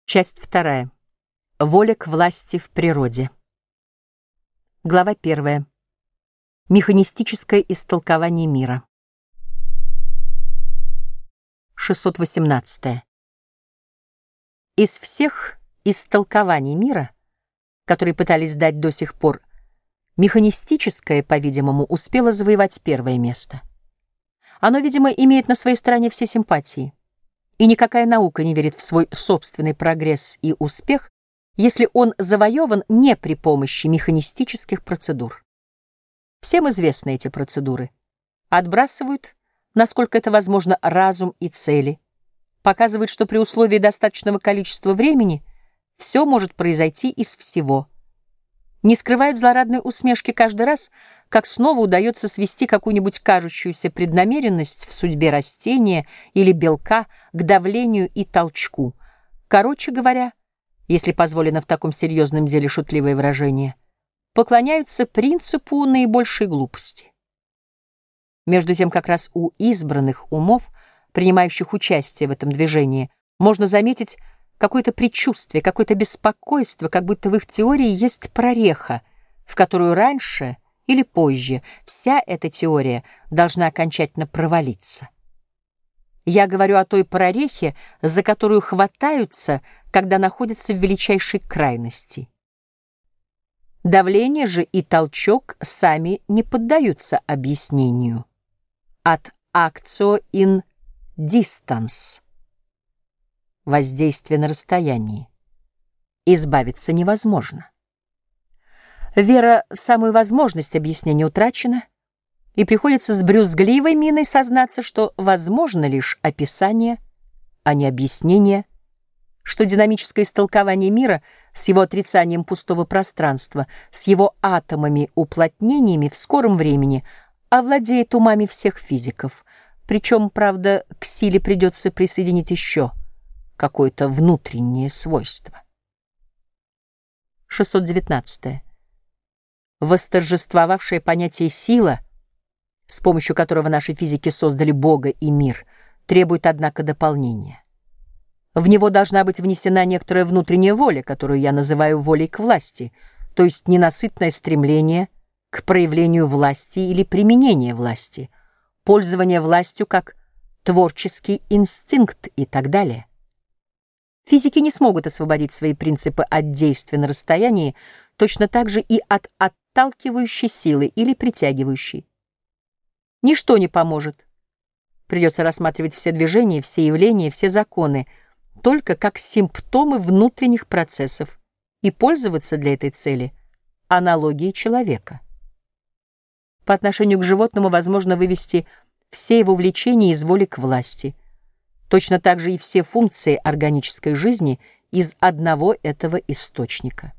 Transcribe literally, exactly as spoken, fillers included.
Часть вторая. Воля к власти в природе. Глава первая. Механистическое истолкование мира. шестьсот восемнадцатое. Из всех истолкований мира, которые пытались дать до сих пор, механистическое, по-видимому, успело завоевать первое место. Оно, видимо, имеет на своей стороне все симпатии. И никакая наука не верит в свой собственный прогресс и успех, если он завоеван не при помощи механистических процедур. Всем известны эти процедуры. Отбрасывают, насколько это возможно, разум и цели, показывают, что при условии достаточного количества времени все может произойти из всего. Не скрывают злорадной усмешки каждый раз, как снова удается свести какую-нибудь кажущуюся преднамеренность в судьбе растения или белка к давлению и толчку. Короче говоря, если позволено в таком серьезном деле шутливое выражение, поклоняются принципу наибольшей глупости. Между тем, как раз у избранных умов, принимающих участие в этом движении, можно заметить какое-то предчувствие, какое-то беспокойство, как будто в их теории есть прореха, в которую раньше или позже вся эта теория должна окончательно провалиться. Я говорю о той прорехе, за которую хватаются, когда находятся в величайшей крайности. Давление же и толчок сами не поддаются объяснению. Ad actio in distans. Воздействие на расстоянии. Избавиться невозможно. Вера в самую возможность объяснения утрачена, и приходится с брюзгливой миной сознаться, что возможно лишь описание, а не объяснение, что динамическое истолкование мира с его отрицанием пустого пространства, с его атомами-уплотнениями в скором времени овладеет умами всех физиков, причем, правда, к силе придется присоединить еще какое-то внутреннее свойство. шестьсот девятнадцатое. Восторжествовавшее понятие «сила», с помощью которого наши физики создали Бога и мир, требует, однако, дополнения. В него должна быть внесена некоторая внутренняя воля, которую я называю волей к власти, то есть ненасытное стремление к проявлению власти или применения власти, пользование властью как творческий инстинкт и так далее. Физики не смогут освободить свои принципы от действия на расстоянии, точно так же и от отталкивающей силы или притягивающей. Ничто не поможет. Придется рассматривать все движения, все явления, все законы только как симптомы внутренних процессов и пользоваться для этой цели аналогией человека. По отношению к животному возможно вывести все его влечения из воли к власти, точно так же и все функции органической жизни из одного этого источника.